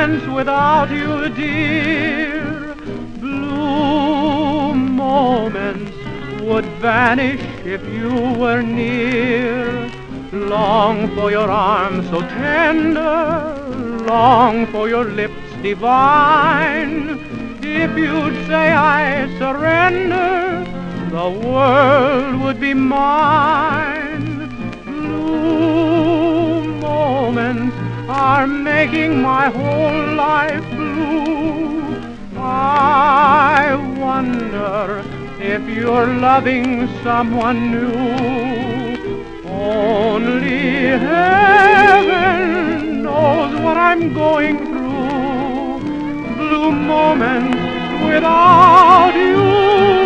moments without you, dear. Blue moments would vanish if you were near. Long for your arms so tender, long for your lips divine. If you'd say I surrender, the world would be mine. Blue moments are making my whole life blue. I wonder if you're loving someone new. Only heaven knows what I'm going through. Blue moments without you.